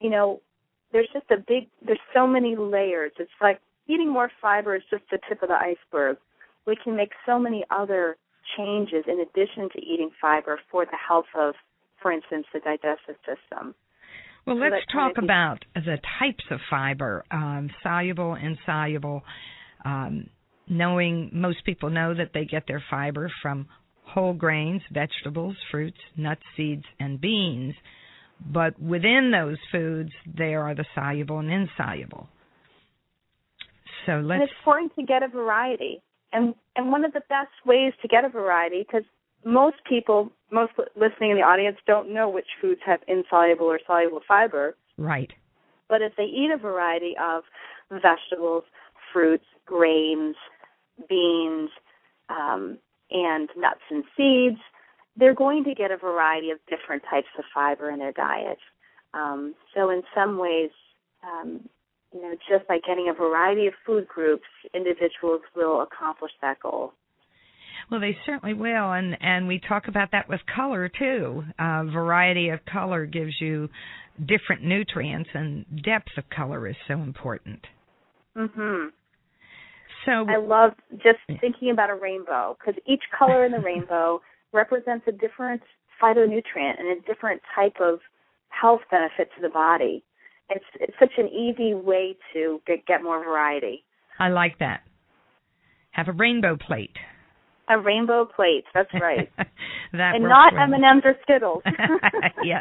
Speaker 7: there's so many layers. It's like eating more fiber is just the tip of the iceberg. We can make so many other changes in addition to eating fiber for the health of, for instance, the digestive system.
Speaker 2: Well, let's talk about the types of fiber, soluble, insoluble, knowing most people know that they get their fiber from whole grains, vegetables, fruits, nuts, seeds, and beans. But within those foods, there are the soluble and insoluble. So
Speaker 7: and it's important to get a variety. And one of the best ways to get a variety, because most listening in the audience don't know which foods have insoluble or soluble fiber.
Speaker 2: Right.
Speaker 7: But if they eat a variety of vegetables, fruits, grains, beans, and nuts and seeds, they're going to get a variety of different types of fiber in their diet. So in some ways, just by getting a variety of food groups, individuals will accomplish that goal.
Speaker 2: Well, they certainly will, and we talk about that with color, too. Variety of color gives you different nutrients, and depth of color is so important.
Speaker 7: Mm-hmm.
Speaker 2: So
Speaker 7: I love just thinking about a rainbow, because each color in the rainbow represents a different phytonutrient and a different type of health benefit to the body. It's such an easy way to get more variety.
Speaker 2: I like that. Have a rainbow plate.
Speaker 7: A rainbow plate, that's right.
Speaker 2: And
Speaker 7: not
Speaker 2: well.
Speaker 7: M&Ms or Skittles.
Speaker 2: Yes.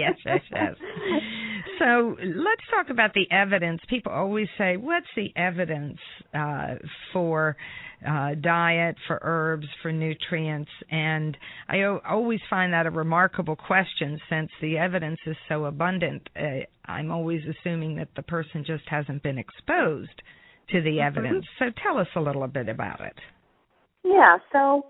Speaker 2: So let's talk about the evidence. People always say, what's the evidence for diet, for herbs, for nutrients? And I always find that a remarkable question since the evidence is so abundant. I'm always assuming that the person just hasn't been exposed to the evidence. So tell us a little bit about it.
Speaker 7: Yeah, so,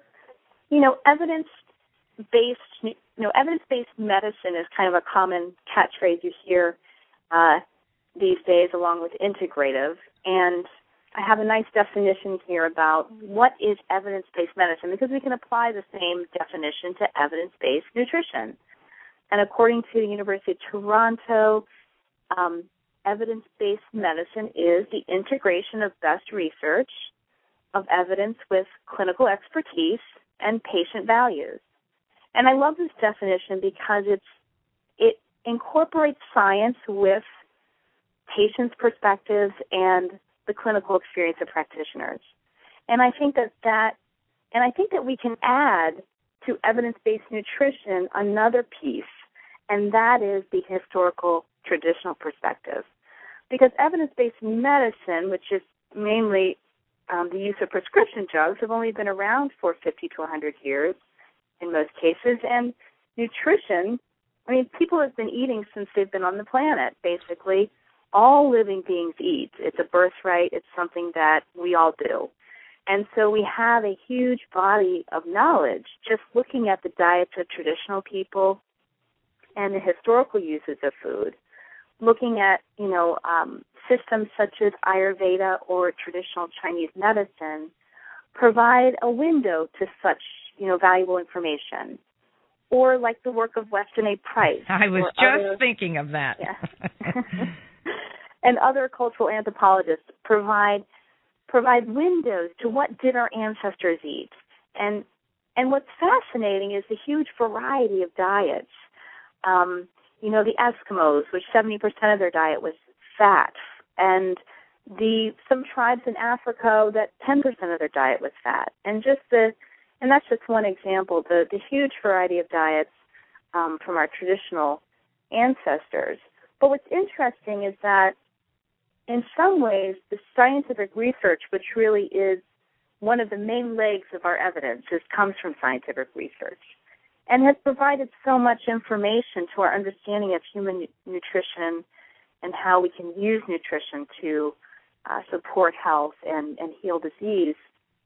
Speaker 7: evidence-based medicine is kind of a common catchphrase you hear these days, along with integrative. And I have a nice definition here about what is evidence-based medicine, because we can apply the same definition to evidence-based nutrition. And according to the University of Toronto, evidence-based medicine is the integration of best research, of evidence with clinical expertise and patient values. And I love this definition because it incorporates science with patients' perspectives and the clinical experience of practitioners. And I think that we can add to evidence-based nutrition another piece, and that is the historical traditional perspective. Because evidence-based medicine, which is mainly the use of prescription drugs, have only been around for 50 to 100 years in most cases. And nutrition, people have been eating since they've been on the planet. Basically, all living beings eat. It's a birthright. It's something that we all do. And so we have a huge body of knowledge just looking at the diets of traditional people and the historical uses of food, looking at, systems such as Ayurveda or traditional Chinese medicine provide a window to such, valuable information. Or like the work of Weston A. Price.
Speaker 2: I was just thinking of that.
Speaker 7: Yeah. And other cultural anthropologists provide windows to what did our ancestors eat. And what's fascinating is the huge variety of diets. The Eskimos, which 70% of their diet was fat, and some tribes in Africa that 10% of their diet was fat, and that's just one example. The huge variety of diets from our traditional ancestors. But what's interesting is that in some ways the scientific research, which really is one of the main legs of our evidence, comes from scientific research, and has provided so much information to our understanding of human nutrition and how we can use nutrition to support health and heal disease.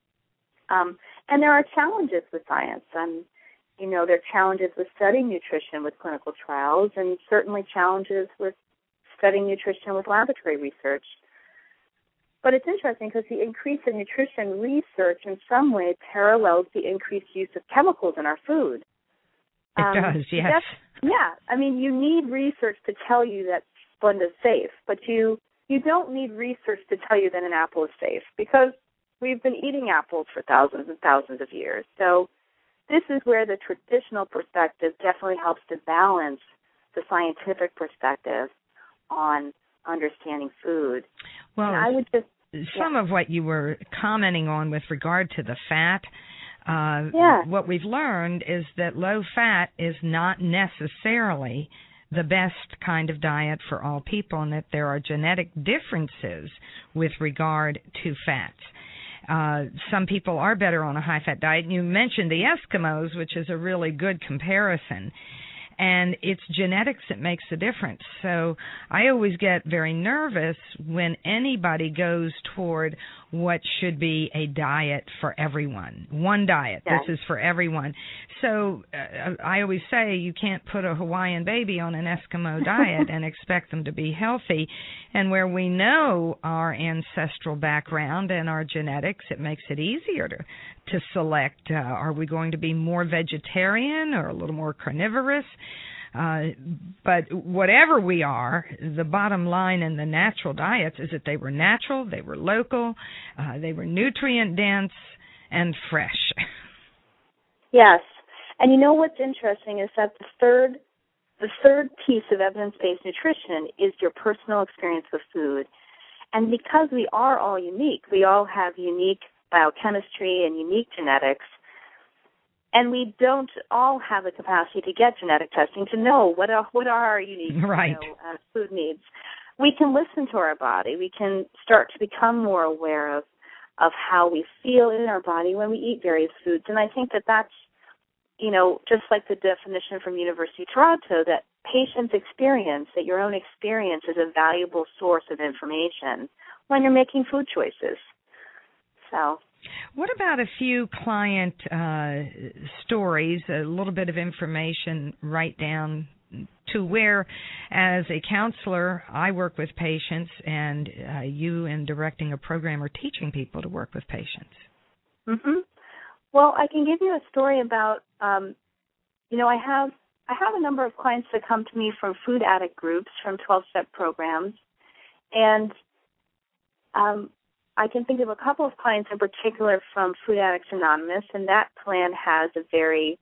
Speaker 7: And there are challenges with science. There are challenges with studying nutrition with clinical trials, and certainly challenges with studying nutrition with laboratory research. But it's interesting because the increase in nutrition research in some way parallels the increased use of chemicals in our food.
Speaker 2: It does, yes.
Speaker 7: You need research to tell you that Splenda's safe, but you don't need research to tell you that an apple is safe, because we've been eating apples for thousands and thousands of years. So this is where the traditional perspective definitely helps to balance the scientific perspective on understanding food.
Speaker 2: Well,
Speaker 7: and I would just
Speaker 2: some of what you were commenting on with regard to the fat, what we've learned is that low fat is not necessarily the best kind of diet for all people, and that there are genetic differences with regard to fats. Some people are better on a high-fat diet. You mentioned the Eskimos, which is a really good comparison. And it's genetics that makes the difference. So I always get very nervous when anybody goes toward what should be a diet for everyone. One diet. Yes. This is for everyone. So I always say you can't put a Hawaiian baby on an Eskimo diet and expect them to be healthy. And where we know our ancestral background and our genetics, it makes it easier to select, are we going to be more vegetarian or a little more carnivorous? But whatever we are, the bottom line in the natural diets is that they were natural, they were local, they were nutrient dense and fresh.
Speaker 7: Yes. And you know what's interesting is that the third piece of evidence-based nutrition is your personal experience with food. And because we are all unique, we all have unique biochemistry and unique genetics, and we don't all have the capacity to get genetic testing to know what are our unique food needs. We can listen to our body. We can start to become more aware of how we feel in our body when we eat various foods. And I think that's, just like the definition from University of Toronto, that patient's experience, that your own experience is a valuable source of information when you're making food choices. So,
Speaker 2: what about a few client stories, a little bit of information right down to where, as a counselor, I work with patients, and you, in directing a program, are teaching people to work with patients?
Speaker 7: Mm-hmm. Well, I can give you a story about, I have a number of clients that come to me from food addict groups, from 12-step programs, and I can think of a couple of clients in particular from Food Addicts Anonymous, and that plan has a very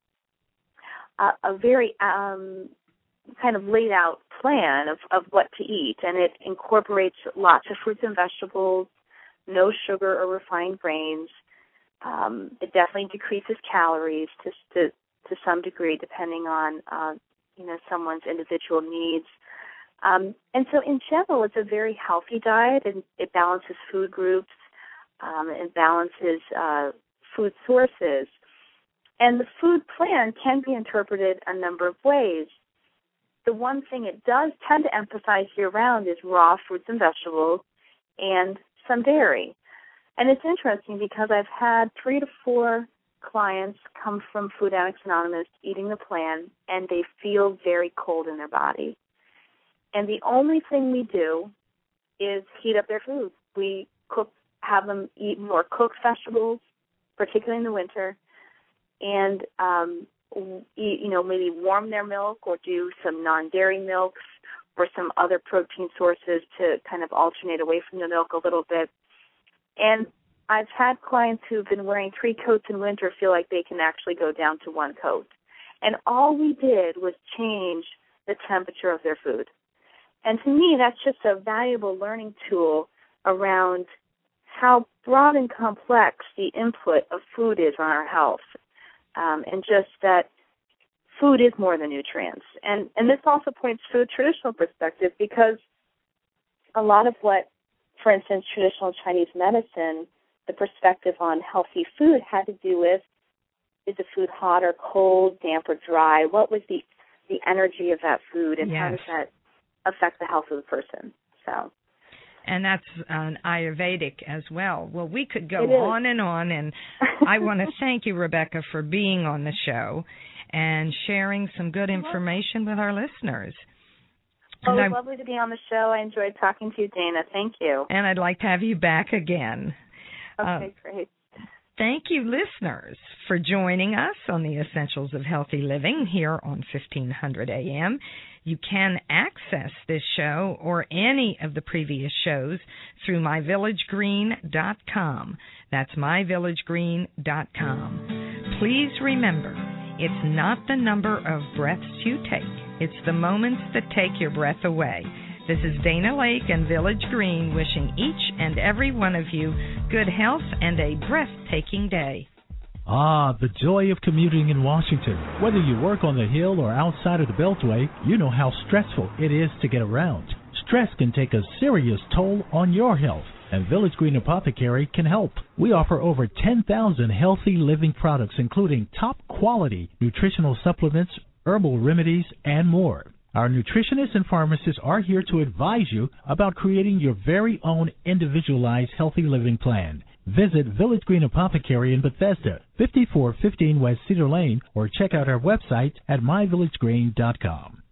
Speaker 7: kind of laid out plan of what to eat, and it incorporates lots of fruits and vegetables, no sugar or refined grains. It definitely decreases calories to some degree, depending on someone's individual needs. And so in general, it's a very healthy diet, and it balances food groups, it balances food sources. And the food plan can be interpreted a number of ways. The one thing it does tend to emphasize year-round is raw fruits and vegetables and some dairy. And it's interesting because I've had 3 to 4 clients come from Food Addicts Anonymous eating the plan, and they feel very cold in their body. And the only thing we do is heat up their food. We have them eat more cooked vegetables, particularly in the winter, and maybe warm their milk or do some non-dairy milks or some other protein sources to kind of alternate away from the milk a little bit. And I've had clients who've been wearing 3 coats in winter feel like they can actually go down to 1 coat. And all we did was change the temperature of their food. And to me, that's just a valuable learning tool around how broad and complex the input of food is on our health. And just that food is more than nutrients. And this also points to a traditional perspective, because a lot of what, for instance, traditional Chinese medicine, the perspective on healthy food had to do with, is the food hot or cold, damp or dry? What was the energy of that food, and how does that affect the health of the person? So.
Speaker 2: And that's an Ayurvedic as well. Well, we could go on, and I want to thank you, Rebecca, for being on the show and sharing some good information with our listeners.
Speaker 7: Oh, it's lovely to be on the show. I enjoyed talking to you, Dana. Thank you.
Speaker 2: And I'd like to have you back again.
Speaker 7: Okay, great.
Speaker 2: Thank you, listeners, for joining us on the Essentials of Healthy Living here on 1500 AM. You can access this show or any of the previous shows through myvillagegreen.com. That's myvillagegreen.com. Please remember, it's not the number of breaths you take. It's the moments that take your breath away. This is Dana Lake and Village Green wishing each and every one of you good health and a breathtaking day.
Speaker 1: Ah, the joy of commuting in Washington. Whether you work on the Hill or outside of the Beltway, you know how stressful it is to get around. Stress can take a serious toll on your health, and Village Green Apothecary can help. We offer over 10,000 healthy living products, including top-quality nutritional supplements, herbal remedies, and more. Our nutritionists and pharmacists are here to advise you about creating your very own individualized healthy living plan. Visit Village Green Apothecary in Bethesda, 5415 West Cedar Lane, or check out our website at myvillagegreen.com.